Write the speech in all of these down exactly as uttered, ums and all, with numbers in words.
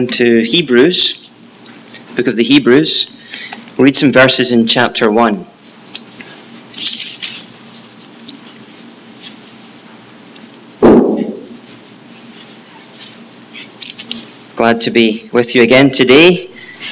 open to Hebrews, book of the Hebrews. We'll read some verses in chapter one. Glad to be with you again today.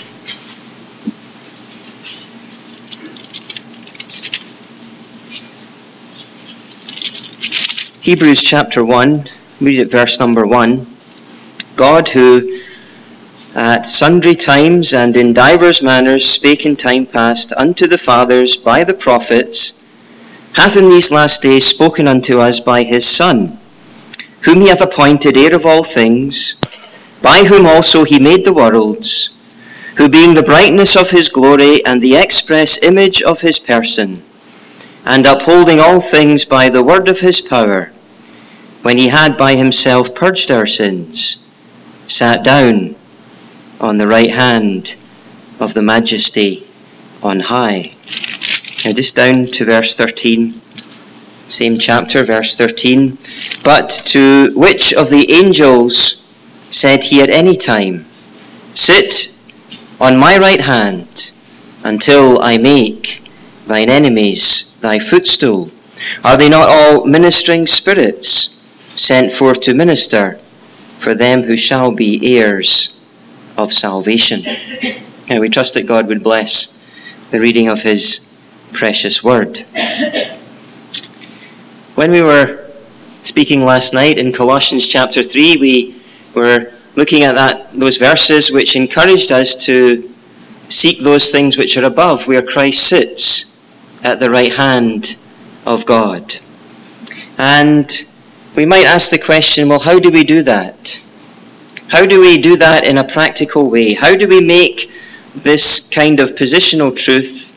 Hebrews chapter one, read at verse number one. God, who at sundry times and in divers manners spake in time past unto the fathers by the prophets, hath in these last days spoken unto us by his Son, whom he hath appointed heir of all things, by whom also he made the worlds, who being the brightness of his glory and the express image of his person, and upholding all things by the word of his power, when he had by himself purged our sins, sat down on the right hand of the majesty on high. Now just down to verse thirteen, same chapter, verse thirteen. But to which of the angels said he at any time, sit on my right hand until I make thine enemies thy footstool? Are they not all ministering spirits sent forth to minister for them who shall be heirs of salvation? And we trust that God would bless the reading of his precious word. When we were speaking last night in Colossians chapter three, we were looking at that those verses which encouraged us to seek those things which are above, where Christ sits at the right hand of God. And we might ask the question, well, how do we do that? How do we do that in a practical way? How do we make this kind of positional truth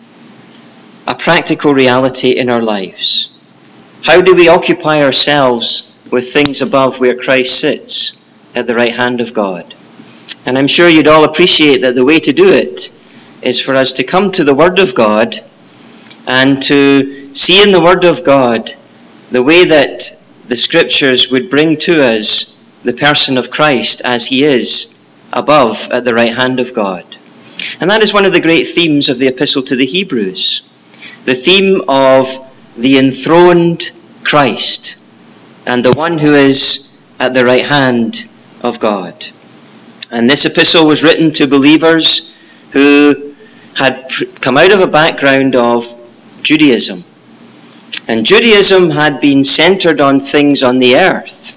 a practical reality in our lives? How do we occupy ourselves with things above where Christ sits at the right hand of God? And I'm sure you'd all appreciate that the way to do it is for us to come to the Word of God and to see in the Word of God the way that the Scriptures would bring to us the person of Christ as he is above at the right hand of God. And that is one of the great themes of the Epistle to the Hebrews. The theme of the enthroned Christ and the one who is at the right hand of God. And this epistle was written to believers who had come out of a background of Judaism. And Judaism had been centered on things on the earth.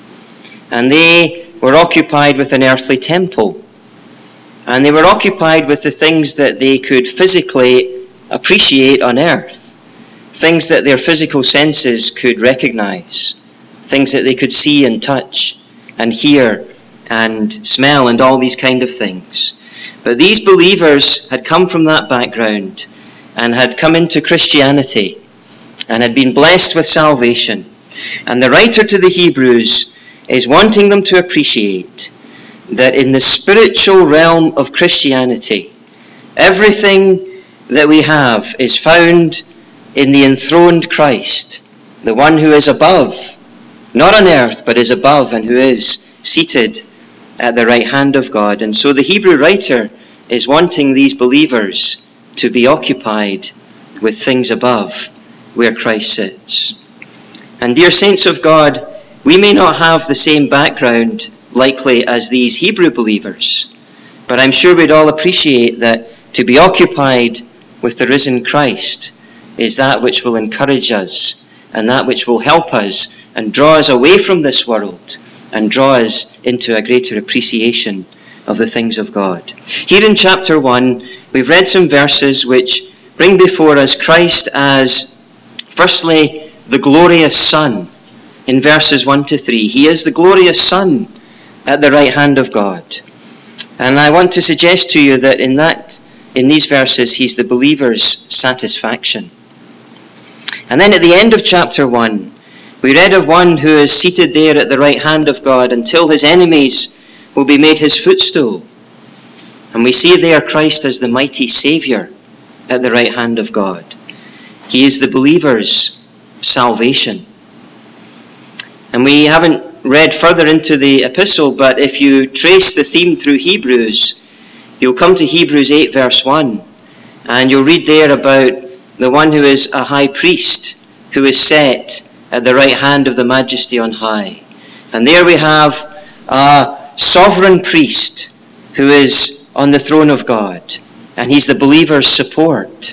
And they were occupied with an earthly temple. And they were occupied with the things that they could physically appreciate on earth. Things that their physical senses could recognize. Things that they could see and touch and hear and smell and all these kind of things. But these believers had come from that background and had come into Christianity and had been blessed with salvation. And the writer to the Hebrews is wanting them to appreciate that in the spiritual realm of Christianity, everything that we have is found in the enthroned Christ, the one who is above, not on earth, but is above and who is seated at the right hand of God. And so the Hebrew writer is wanting these believers to be occupied with things above, where Christ sits. And dear saints of God, we may not have the same background likely as these Hebrew believers, but I'm sure we'd all appreciate that to be occupied with the risen Christ is that which will encourage us and that which will help us and draw us away from this world and draw us into a greater appreciation of the things of God. Here in chapter one, we've read some verses which bring before us Christ as, firstly, the glorious Son. In verses one to three, he is the glorious Son at the right hand of God. And I want to suggest to you that in that, in these verses, he's the believer's satisfaction. And then at the end of chapter one, we read of one who is seated there at the right hand of God until his enemies will be made his footstool. And we see there Christ as the mighty Saviour at the right hand of God. He is the believer's salvation. And we haven't read further into the epistle, but if you trace the theme through Hebrews, you'll come to Hebrews eight verse one, and you'll read there about the one who is a high priest, who is set at the right hand of the Majesty on high. And there we have a sovereign priest who is on the throne of God, and he's the believer's support.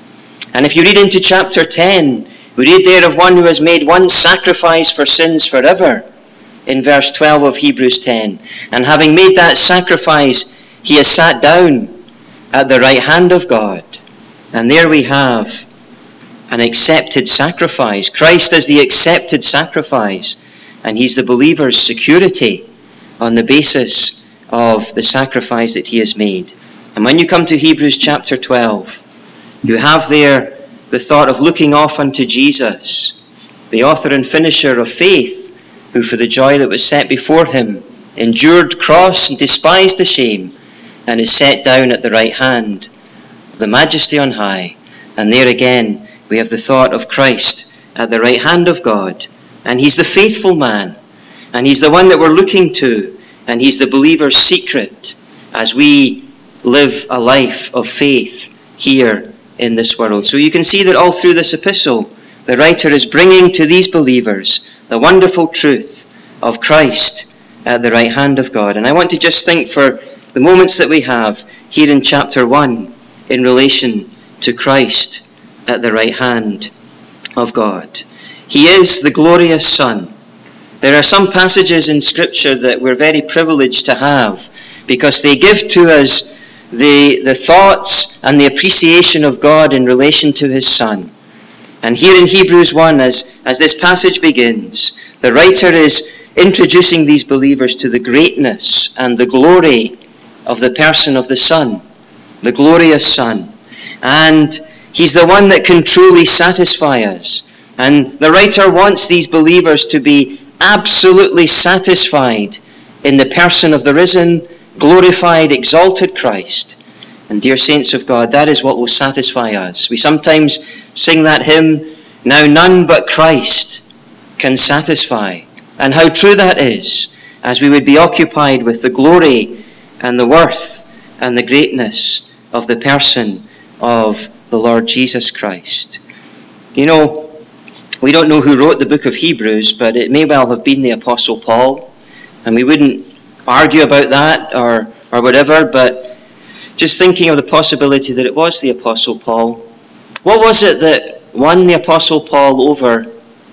And if you read into chapter ten, we read there of one who has made one sacrifice for sins forever, in verse twelve of Hebrews ten. And having made that sacrifice, he has sat down at the right hand of God. And there we have an accepted sacrifice. Christ is the accepted sacrifice, and he's the believer's security on the basis of the sacrifice that he has made. And when you come to Hebrews chapter twelve, you have there the thought of looking off unto Jesus, the author and finisher of faith, who for the joy that was set before him endured cross and despised the shame, and is set down at the right hand of the Majesty on high. And there again we have the thought of Christ at the right hand of God, and he's the faithful man, and he's the one that we're looking to, and he's the believer's secret as we live a life of faith here in this world. So you can see that all through this epistle, the writer is bringing to these believers the wonderful truth of Christ at the right hand of God. And I want to just think for the moments that we have here in chapter one in relation to Christ at the right hand of God. He is the glorious Son. There are some passages in Scripture that we're very privileged to have because they give to us the, the thoughts and the appreciation of God in relation to his Son. And here in Hebrews one, as, as this passage begins, the writer is introducing these believers to the greatness and the glory of the person of the Son, the glorious Son. And he's the one that can truly satisfy us. And the writer wants these believers to be absolutely satisfied in the person of the risen, glorified, exalted Christ. And dear saints of God, that is what will satisfy us. We sometimes sing that hymn, "Now none but Christ can satisfy." And how true that is, as we would be occupied with the glory and the worth and the greatness of the person of the Lord Jesus Christ. You know, we don't know who wrote the book of Hebrews, but it may well have been the Apostle Paul. And we wouldn't argue about that or, or whatever, but just thinking of the possibility that it was the Apostle Paul. What was it that won the Apostle Paul over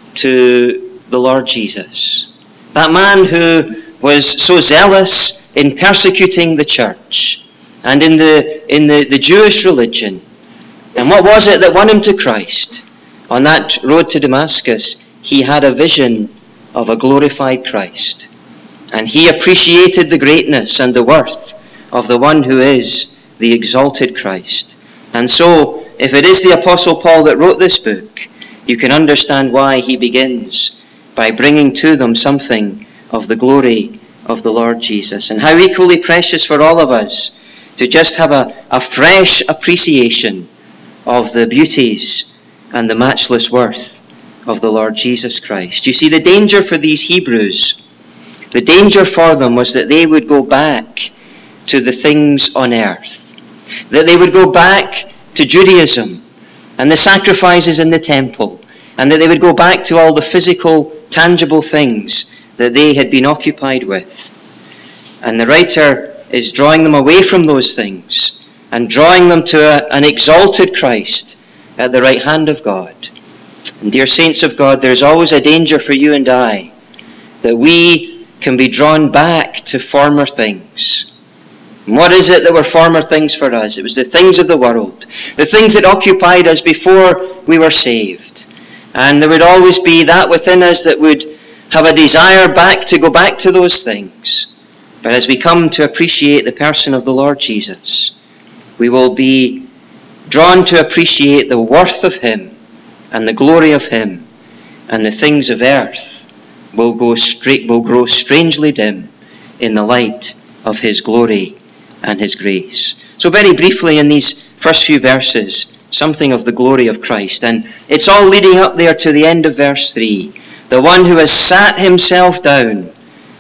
to the Lord Jesus? That man who was so zealous in persecuting the church and in the in the, the Jewish religion. And what was it that won him to Christ? On that road to Damascus, he had a vision of a glorified Christ. And he appreciated the greatness and the worth of the one who is the exalted Christ. And so, if it is the Apostle Paul that wrote this book, you can understand why he begins by bringing to them something of the glory of the Lord Jesus. And how equally precious for all of us to just have a, a fresh appreciation of the beauties and the matchless worth of the Lord Jesus Christ. You see, the danger for these Hebrews, the danger for them was that they would go back to the things on earth. That they would go back to Judaism and the sacrifices in the temple. And that they would go back to all the physical, tangible things that they had been occupied with. And the writer is drawing them away from those things and drawing them to a, an exalted Christ at the right hand of God. And dear saints of God, there's always a danger for you and I that we can be drawn back to former things. And what is it that were former things for us? It was the things of the world, the things that occupied us before we were saved. And there would always be that within us that would have a desire back to go back to those things. But as we come to appreciate the person of the Lord Jesus, we will be drawn to appreciate the worth of him and the glory of him, and the things of earth will go straight will grow strangely dim in the light of his glory and his grace. So very briefly in these first few verses, something of the glory of Christ. And it's all leading up there to the end of verse three. The one who has sat himself down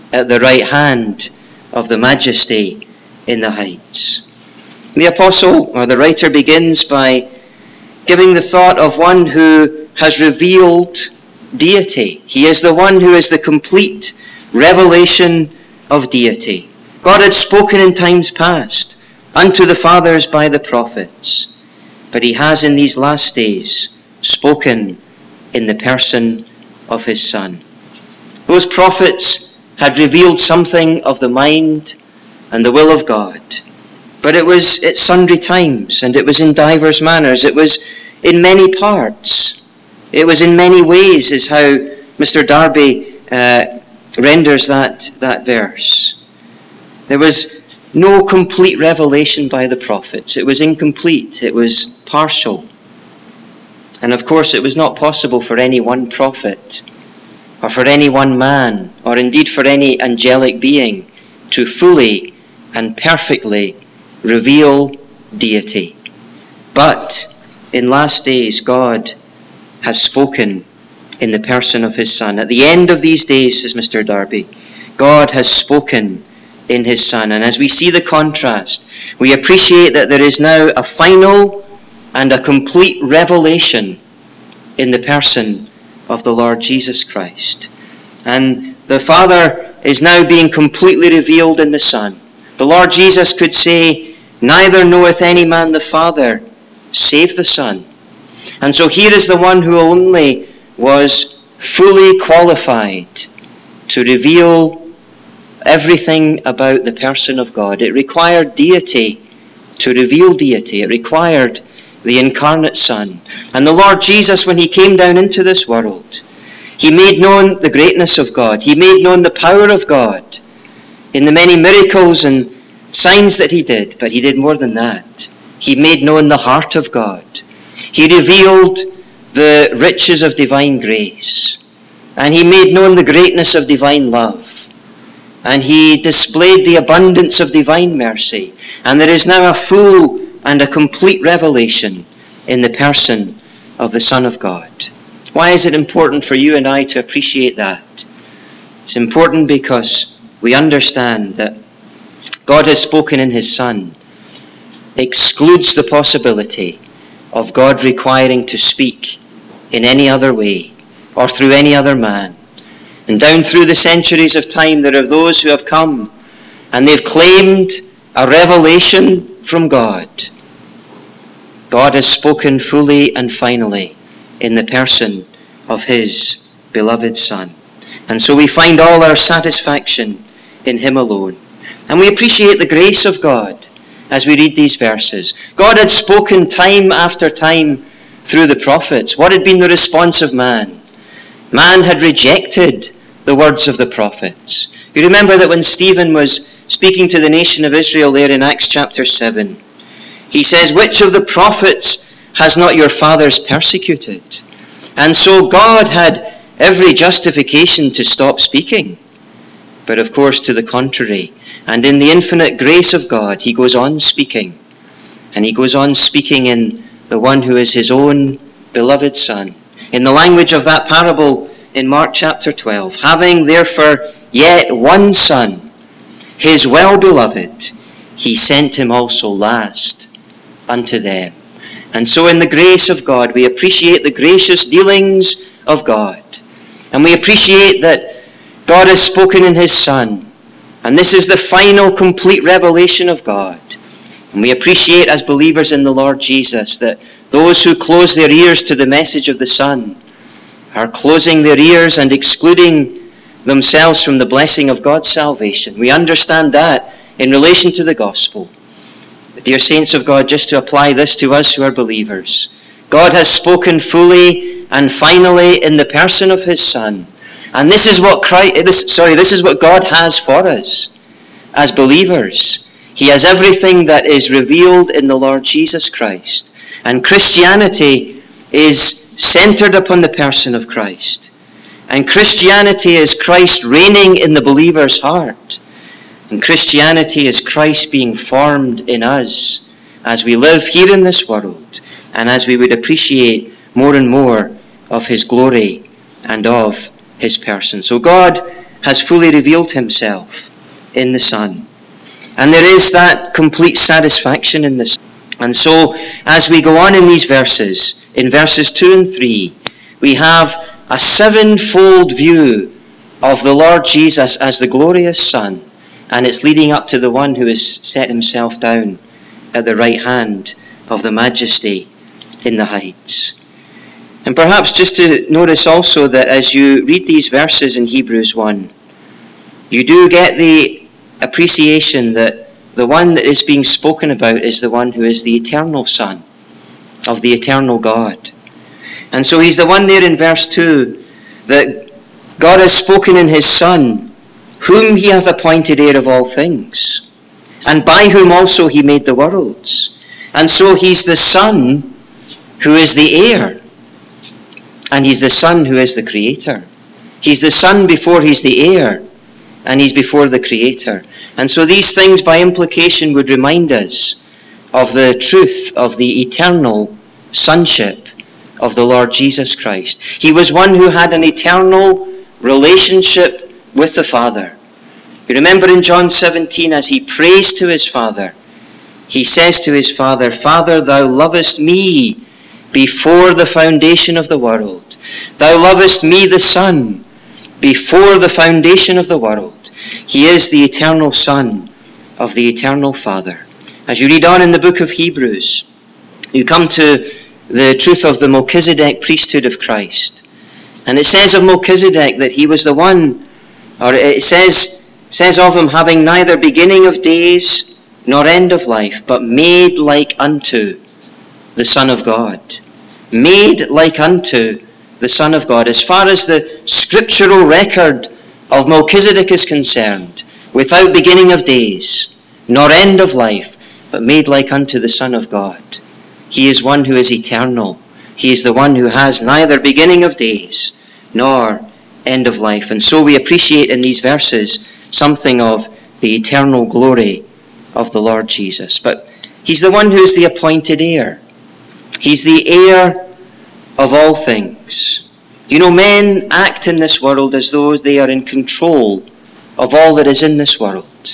at the right hand of the Majesty in the heights. The apostle, or the writer, begins by giving the thought of one who has revealed deity. He is the one who is the complete revelation of deity. God had spoken in times past unto the fathers by the prophets, but he has in these last days spoken in the person of his Son. Those prophets had revealed something of the mind and the will of God, but it was at sundry times, and it was in divers manners. It was in many parts. It was in many ways, is how Mister Darby uh, renders that, that verse. There was no complete revelation by the prophets. It was incomplete. It was partial. And of course, it was not possible for any one prophet, or for any one man, or indeed for any angelic being, to fully and perfectly reveal deity. But in last days, God has spoken in the person of his Son. At the end of these days, says Mister Darby, God has spoken in his Son. And as we see the contrast, we appreciate that there is now a final and a complete revelation in the person of the Lord Jesus Christ. And the Father is now being completely revealed in the Son. The Lord Jesus could say, neither knoweth any man the Father, save the Son. And so here is the one who only was fully qualified to reveal everything about the person of God. It required deity to reveal deity. It required the incarnate Son. And the Lord Jesus, when he came down into this world, he made known the greatness of God. He made known the power of God in the many miracles and signs that he did. But he did more than that. He made known the heart of God. He revealed the riches of divine grace. And he made known the greatness of divine love. And he displayed the abundance of divine mercy. And there is now a full and a complete revelation in the person of the Son of God. Why is it important for you and I to appreciate that? It's important because we understand that God has spoken in his Son excludes the possibility of God requiring to speak in any other way or through any other man. And down through the centuries of time, there are those who have come and they've claimed a revelation from God. God has spoken fully and finally in the person of his beloved Son. And so we find all our satisfaction in him alone. And we appreciate the grace of God as we read these verses. God had spoken time after time through the prophets. What had been the response of man? Man had rejected the words of the prophets. You remember that when Stephen was speaking to the nation of Israel there in Acts chapter seven, he says, which of the prophets has not your fathers persecuted? And so God had every justification to stop speaking. But of course, to the contrary. And in the infinite grace of God, he goes on speaking. And he goes on speaking in the one who is his own beloved Son. In the language of that parable in Mark chapter twelve, having therefore yet one Son, his well-beloved, he sent him also last unto them. And so in the grace of God, we appreciate the gracious dealings of God. And we appreciate that God has spoken in his Son. And this is the final complete revelation of God. And we appreciate as believers in the Lord Jesus that those who close their ears to the message of the Son are closing their ears and excluding themselves from the blessing of God's salvation. We understand that in relation to the gospel. But dear saints of God, just to apply this to us who are believers, God has spoken fully and finally in the person of his Son. And this is what Christ, this, sorry, this is what God has for us as believers. He has everything that is revealed in the Lord Jesus Christ. And Christianity is centered upon the person of Christ. And Christianity is Christ reigning in the believer's heart. And Christianity is Christ being formed in us as we live here in this world and as we would appreciate more and more of his glory and of his person. So God has fully revealed himself in the Son. And there is that complete satisfaction in this. And so, as we go on in these verses, in verses two and three, we have a sevenfold view of the Lord Jesus as the glorious Son, and it's leading up to the one who has set himself down at the right hand of the Majesty in the heights. And perhaps just to notice also that as you read these verses in Hebrews one, you do get the appreciation that the one that is being spoken about is the one who is the eternal Son of the eternal God. And so he's the one there in verse two that God has spoken in his Son, whom he hath appointed heir of all things, and by whom also he made the worlds. And so he's the Son who is the heir, and he's the Son who is the Creator. He's the Son before he's the heir, and he's before the Creator. And so these things by implication would remind us of the truth of the eternal sonship of the Lord Jesus Christ. He was one who had an eternal relationship with the Father. You remember in John seventeen, as he prays to his Father, he says to his Father, Father, thou lovest me before the foundation of the world. Thou lovest me, the Son, before the foundation of the world. He is the eternal Son of the eternal Father. As you read on in the book of Hebrews, you come to the truth of the Melchizedek priesthood of Christ. And it says of Melchizedek that he was the one, or it says, says of him, having neither beginning of days nor end of life, but made like unto the Son of God. Made like unto the Son of God. As far as the scriptural record of Melchizedek is concerned, without beginning of days nor end of life, but made like unto the Son of God. He is one who is eternal. He is the one who has neither beginning of days nor end of life. And so we appreciate in these verses something of the eternal glory of the Lord Jesus. But he's the one who is the appointed heir. He's the heir of all things. You know, men act in this world as though they are in control of all that is in this world.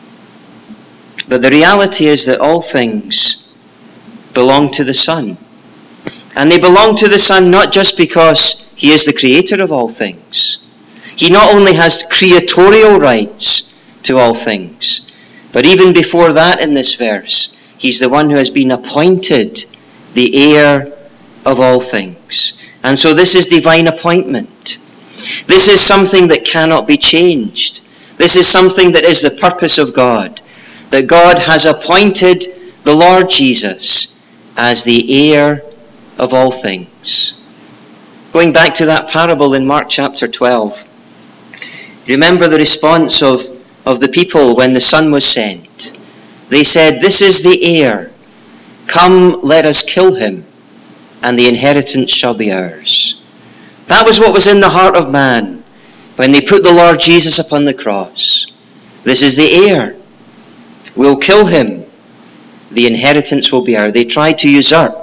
But the reality is that all things belong to the Son. And they belong to the Son not just because he is the creator of all things. He not only has creatorial rights to all things, but even before that in this verse, he's the one who has been appointed the heir of all things. And so this is divine appointment. This is something that cannot be changed. This is something that is the purpose of God. That God has appointed the Lord Jesus as the heir of all things. Going back to that parable in Mark chapter twelve, remember the response of, of the people when the Son was sent. They said, this is the heir. Come, let us kill him, and the inheritance shall be ours. That was what was in the heart of man when they put the Lord Jesus upon the cross. This is the heir. We'll kill him. The inheritance will be ours. They tried to usurp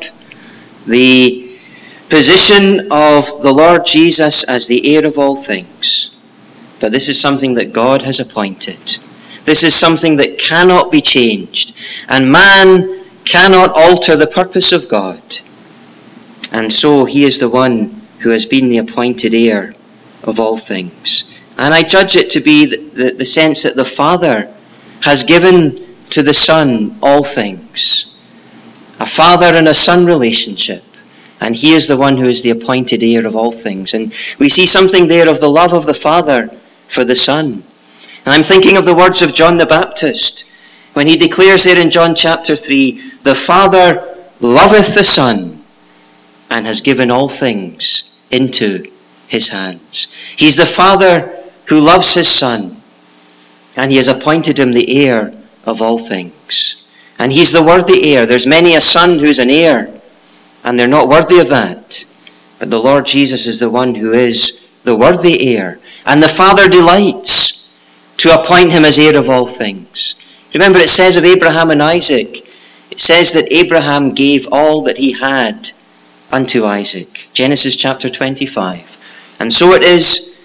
the position of the Lord Jesus as the heir of all things. But this is something that God has appointed. This is something that cannot be changed. And man cannot alter the purpose of God. And so he is the one who has been the appointed heir of all things. And I judge it to be the, the, the sense that the Father has given to the Son all things. A father and a son relationship. And he is the one who is the appointed heir of all things. And we see something there of the love of the Father for the Son. And I'm thinking of the words of John the Baptist, when he declares there in John chapter three, the Father loveth the Son, and has given all things into his hands. He's the Father who loves his Son, and he has appointed him the heir of all things. And he's the worthy heir. There's many a son who's an heir, and they're not worthy of that. But the Lord Jesus is the one who is the worthy heir. And the Father delights to appoint him as heir of all things. Remember, it says of Abraham and Isaac, it says that Abraham gave all that he had unto Isaac. Genesis chapter twenty-five. And so it is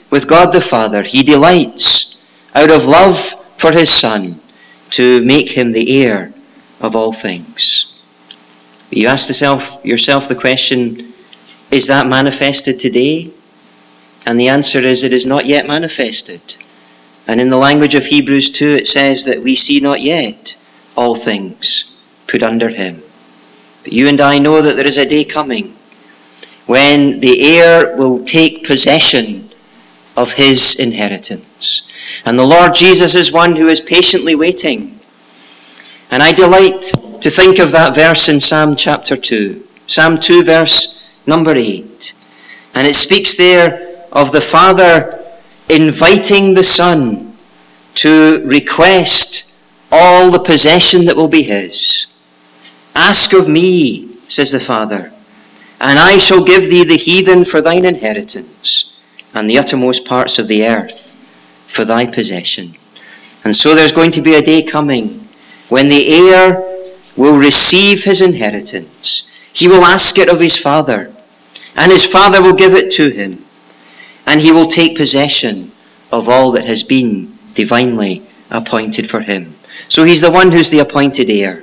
with God the Father, he delights, out of love for his Son, to make him the heir of all things. You ask yourself, yourself the question, is that manifested today? And the answer is, it is not yet manifested. And in the language of Hebrews two, it says that we see not yet all things put under him. But you and I know that there is a day coming when the heir will take possession of his inheritance. And the Lord Jesus is one who is patiently waiting. And I delight to think of that verse in Psalm chapter two. Psalm two, verse number eight. And it speaks there of the Father inviting the Son to request all the possession that will be his. Ask of me, says the Father, and I shall give thee the heathen for thine inheritance, and the uttermost parts of the earth for thy possession. And so there's going to be a day coming when the heir will receive his inheritance. He will ask it of his Father, and his Father will give it to him, and he will take possession of all that has been divinely appointed for him. So he's the one who's the appointed heir.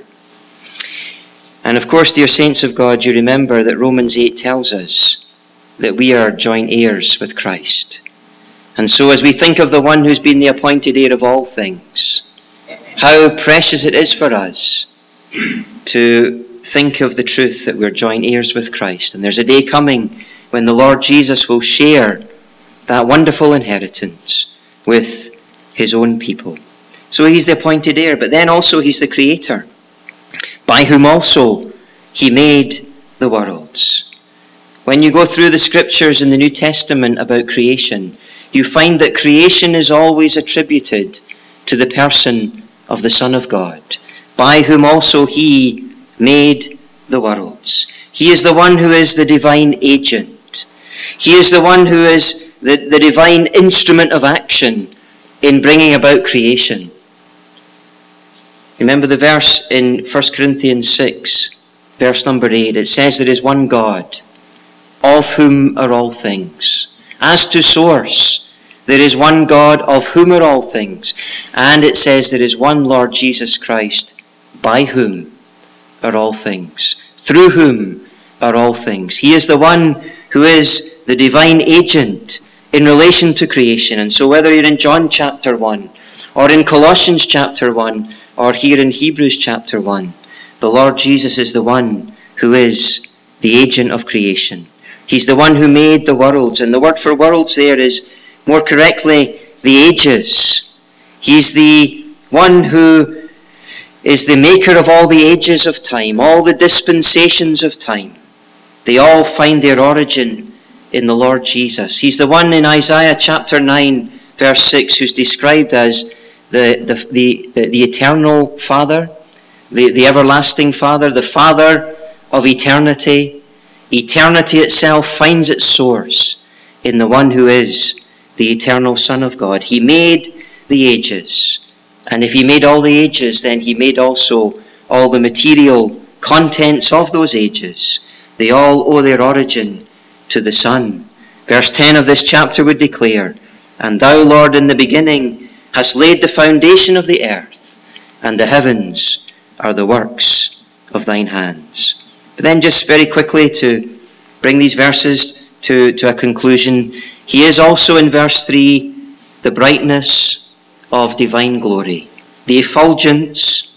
And of course, dear saints of God, you remember that Romans eight tells us that we are joint heirs with Christ. And so as we think of the one who's been the appointed heir of all things, how precious it is for us to think of the truth that we're joint heirs with Christ. And there's a day coming when the Lord Jesus will share that wonderful inheritance with his own people. So he's the appointed heir, but then also he's the creator, by whom also he made the worlds. When you go through the scriptures in the New Testament about creation, you find that creation is always attributed to the person of the Son of God, by whom also he made the worlds. He is the one who is the divine agent. He is the one who is the, the divine instrument of action in bringing about creation. Remember the verse in First Corinthians six, verse number eight. It says there is one God, of whom are all things. As to source, there is one God, of whom are all things. And it says there is one Lord Jesus Christ, by whom are all things, through whom are all things. He is the one who is the divine agent in relation to creation. And so whether you're in John chapter one, or in Colossians chapter one, or here in Hebrews chapter one, the Lord Jesus is the one who is the agent of creation. He's the one who made the worlds, and the word for worlds there is more correctly the ages. He's the one who is the maker of all the ages of time, all the dispensations of time. They all find their origin in the Lord Jesus. He's the one in Isaiah chapter nine, verse six, who's described as the, the, the, the, the eternal Father, the, the everlasting Father, the Father of eternity. Eternity itself finds its source in the one who is the eternal Son of God. He made the ages. And if he made all the ages, then he made also all the material contents of those ages. They all owe their origin to the Son. Verse ten of this chapter would declare, "And thou, Lord, in the beginning hast laid the foundation of the earth, and the heavens are the works of thine hands." But then just very quickly to bring these verses to, to a conclusion, he is also in verse three the brightness of divine glory, the effulgence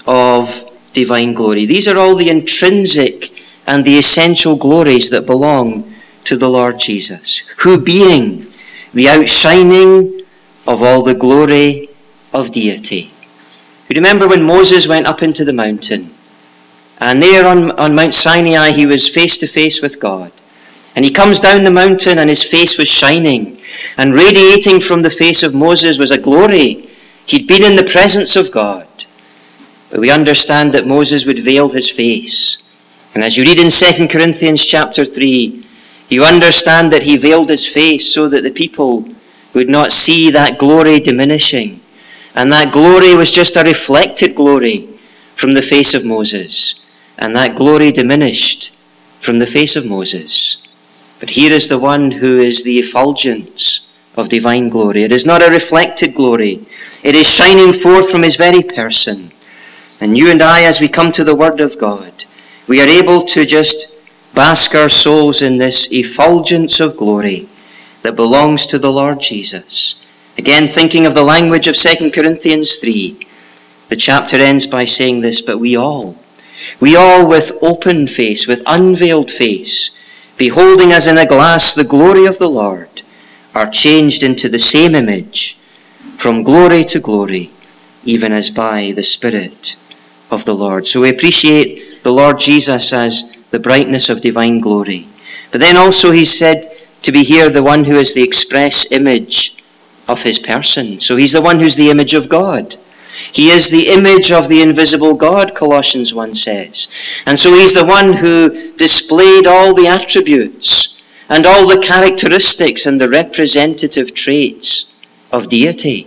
of divine glory. These are all the intrinsic and the essential glories that belong to the Lord Jesus, who being the outshining of all the glory of deity. You remember when Moses went up into the mountain, and there on, on Mount Sinai he was face to face with God. And he comes down the mountain and his face was shining, and radiating from the face of Moses was a glory. He'd been in the presence of God. But we understand that Moses would veil his face. And as you read in Second Corinthians chapter three, you understand that he veiled his face so that the people would not see that glory diminishing. And that glory was just a reflected glory from the face of Moses. And that glory diminished from the face of Moses. But here is the one who is the effulgence of divine glory. It is not a reflected glory. It is shining forth from his very person. And you and I, as we come to the Word of God, we are able to just bask our souls in this effulgence of glory that belongs to the Lord Jesus. Again, thinking of the language of Second Corinthians three, the chapter ends by saying this, but we all, we all with open face, with unveiled face, beholding as in a glass the glory of the Lord, are changed into the same image, from glory to glory, even as by the Spirit of the Lord. So we appreciate the Lord Jesus as the brightness of divine glory. But then also he's said to be here the one who is the express image of his person. So he's the one who's the image of God. He is the image of the invisible God, Colossians one says. And so he's the one who displayed all the attributes and all the characteristics and the representative traits of deity.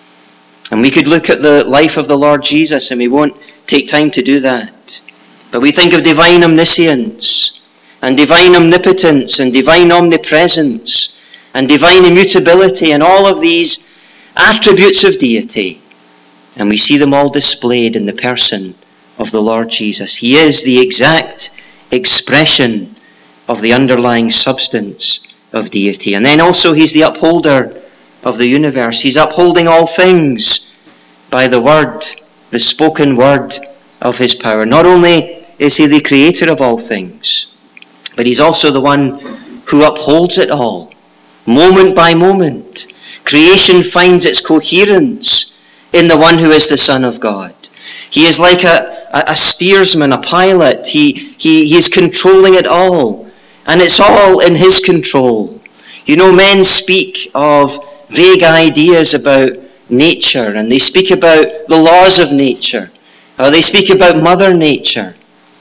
And we could look at the life of the Lord Jesus, and we won't take time to do that. But we think of divine omniscience, and divine omnipotence, and divine omnipresence, and divine immutability, and all of these attributes of deity. And we see them all displayed in the person of the Lord Jesus. He is the exact expression of the underlying substance of deity. And then also he's the upholder of the universe. He's upholding all things by the word, the spoken word of his power. Not only is he the creator of all things, but he's also the one who upholds it all, moment by moment. Creation finds its coherence in the one who is the Son of God. He is like a, a, a steersman, a pilot. He, he, he is controlling it all. And it's all in his control. You know, men speak of vague ideas about nature, and they speak about the laws of nature, or they speak about Mother Nature.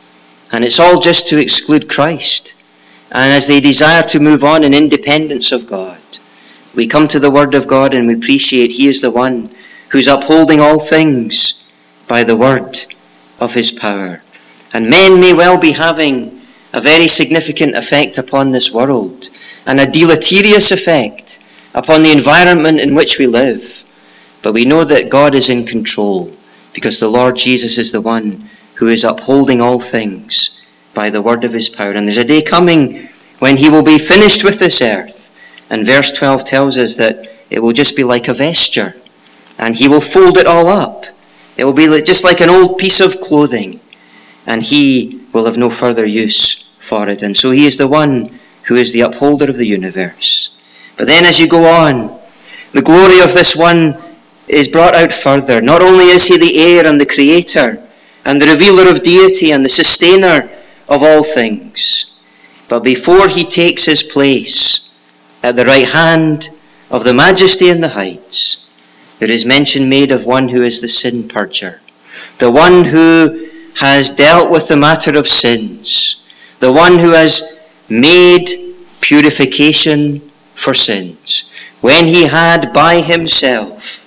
And it's all just to exclude Christ. And as they desire to move on in independence of God, we come to the Word of God and we appreciate he is the one who's upholding all things by the word of his power. And men may well be having a very significant effect upon this world, and a deleterious effect upon the environment in which we live. But we know that God is in control, because the Lord Jesus is the one who is upholding all things by the word of his power. And there's a day coming when he will be finished with this earth. And verse twelve tells us that it will just be like a vesture, and he will fold it all up. It will be just like an old piece of clothing, and he will have no further use for it. And so he is the one who is the upholder of the universe. But then as you go on, the glory of this one is brought out further. Not only is he the heir and the creator and the revealer of deity and the sustainer of all things, but before he takes his place at the right hand of the majesty in the heights, there is mention made of one who is the sin purger, the one who has dealt with the matter of sins, the one who has made purification for sins, when he had by himself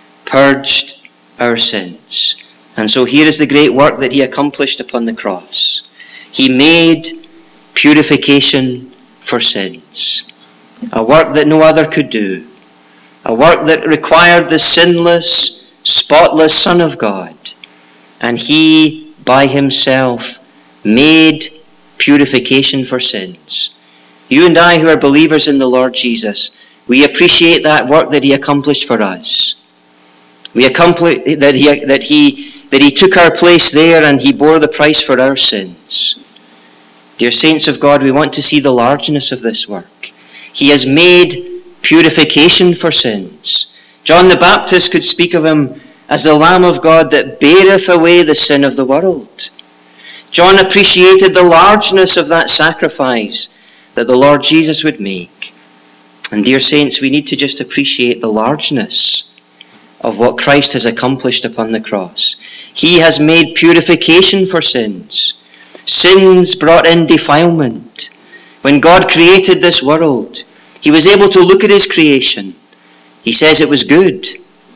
purged our sins. And so here is the great work that he accomplished upon the cross. He made purification for sins, a work that no other could do, a work that required the sinless, spotless Son of God. And he, by himself, made purification for sins. You and I, who are believers in the Lord Jesus, we appreciate that work that he accomplished for us. We accomplished that he that he that he took our place there, and he bore the price for our sins. Dear saints of God, we want to see the largeness of this work. He has made purification for sins. John the Baptist could speak of him as the Lamb of God that beareth away the sin of the world. John appreciated the largeness of that sacrifice that the Lord Jesus would make. And dear saints, we need to just appreciate the largeness of what Christ has accomplished upon the cross. He has made purification for sins. Sins brought in defilement. When God created this world, he was able to look at his creation. He says it was good.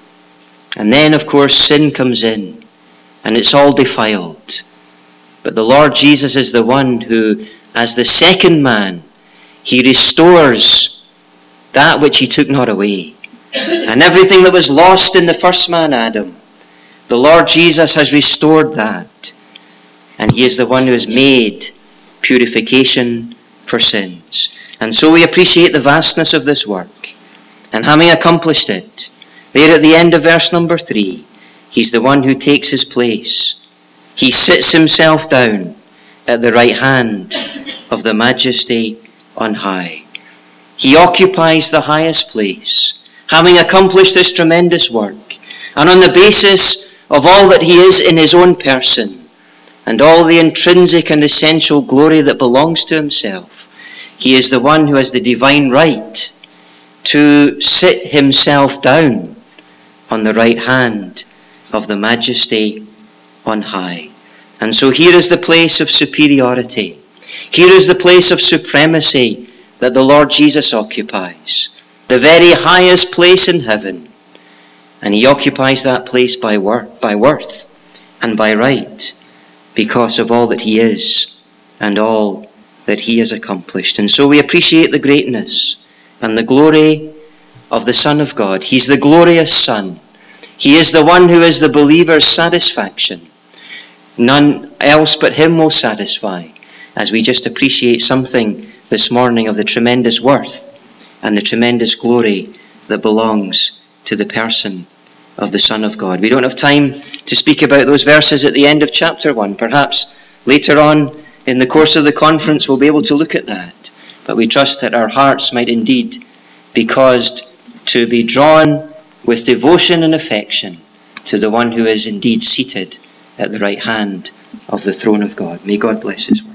And then, of course, sin comes in, and it's all defiled. But the Lord Jesus is the one who, as the second man, he restores that which he took not away. And everything that was lost in the first man, Adam, the Lord Jesus has restored that. And he is the one who has made purification for sins. And so we appreciate the vastness of this work. And having accomplished it, there at the end of verse number three, he's the one who takes his place. He sits himself down at the right hand of the Majesty on high. He occupies the highest place, having accomplished this tremendous work. And on the basis of all that he is in his own person, and all the intrinsic and essential glory that belongs to himself, he is the one who has the divine right to sit himself down on the right hand of the Majesty on high. And so here is the place of superiority. Here is the place of supremacy that the Lord Jesus occupies. The very highest place in heaven. And he occupies that place by worth, by worth and by right, because of all that he is and all that he has accomplished. And so we appreciate the greatness and the glory of the Son of God. He's the glorious Son. He is the one who is the believer's satisfaction. None else but him will satisfy, as we just appreciate something this morning of the tremendous worth and the tremendous glory that belongs to the person of the Son of God. We don't have time to speak about those verses at the end of chapter one. Perhaps later on in the course of the conference we'll be able to look at that. But we trust that our hearts might indeed be caused to be drawn with devotion and affection to the one who is indeed seated at the right hand of the throne of God. May God bless his word.